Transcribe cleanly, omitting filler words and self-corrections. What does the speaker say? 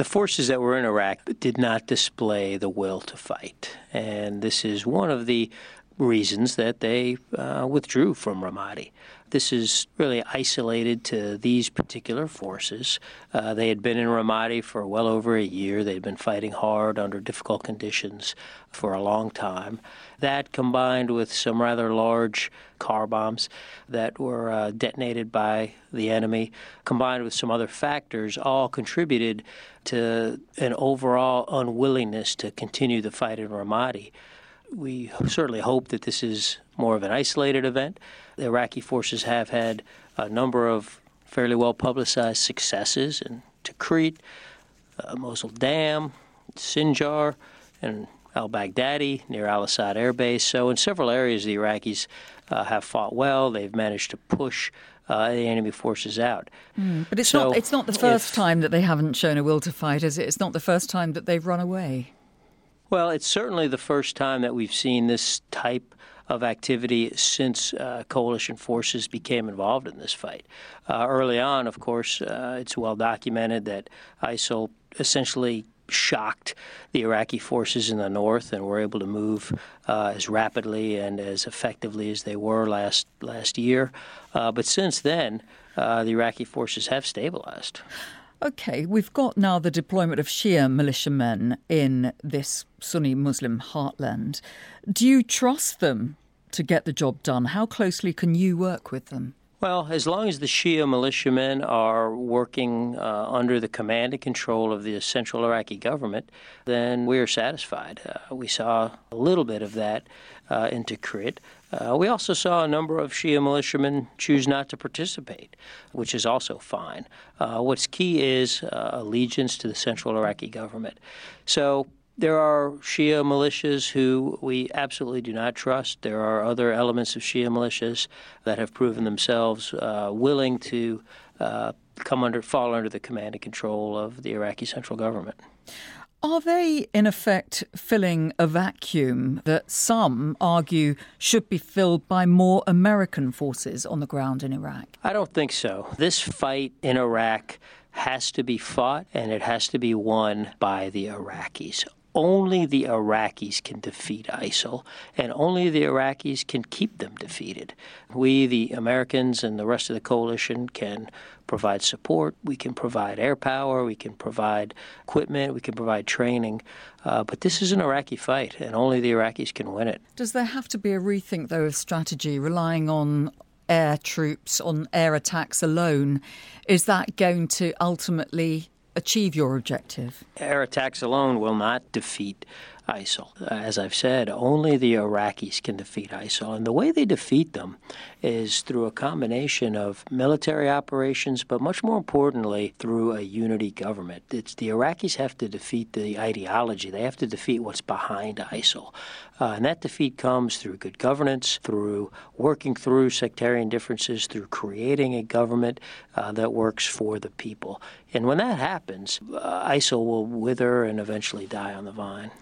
The forces that were in Iraq did not display the will to fight, and this is one of the reasons that they withdrew from Ramadi. This is really isolated to these particular forces. They had been in Ramadi for well over a year. They'd been fighting hard under difficult conditions for a long time. That, combined with some rather large car bombs that were detonated by the enemy, combined with some other factors, all contributed to an overall unwillingness to continue the fight in Ramadi. We certainly hope that this is more of an isolated event. The Iraqi forces have had a number of fairly well-publicized successes in Tikrit, Mosul Dam, Sinjar, and al-Baghdadi near al-Assad Air Base. So in several areas, the Iraqis have fought well. They've managed to push the enemy forces out. But it's not the first time that they haven't shown a will to fight, is it? It's not the first time that they've run away. Well, it's certainly the first time that we've seen this type of activity since coalition forces became involved in this fight. Early on, of course, it's well documented that ISIL essentially shocked the Iraqi forces in the north and were able to move as rapidly and as effectively as they were last year. But since then, the Iraqi forces have stabilized. OK, we've got now the deployment of Shia militiamen in this Sunni Muslim heartland. Do you trust them to get the job done? How closely can you work with them? Well, as long as the Shia militiamen are working under the command and control of the central Iraqi government, then we are satisfied. We saw a little bit of that in Tikrit. We also saw a number of Shia militiamen choose not to participate, which is also fine. What's key is allegiance to the central Iraqi government. So there are Shia militias who we absolutely do not trust. There are other elements of Shia militias that have proven themselves willing to fall under the command and control of the Iraqi central government. Are they, in effect, filling a vacuum that some argue should be filled by more American forces on the ground in Iraq? I don't think so. This fight in Iraq has to be fought, and it has to be won by the Iraqis. Only the Iraqis can defeat ISIL, and only the Iraqis can keep them defeated. We, the Americans and the rest of the coalition, can provide support. We can provide air power. We can provide equipment. We can provide training. But this is an Iraqi fight, and only the Iraqis can win it. Does there have to be a rethink, though, of strategy, relying on air troops, on air attacks alone? Is that going to ultimately achieve your objective? Air attacks alone will not defeat ISIL. As I've said, only the Iraqis can defeat ISIL. And the way they defeat them is through a combination of military operations, but much more importantly, through a unity government. The Iraqis have to defeat the ideology. They have to defeat what's behind ISIL. And that defeat comes through good governance, through working through sectarian differences, through creating a government that works for the people. And when that happens, ISIL will wither and eventually die on the vine.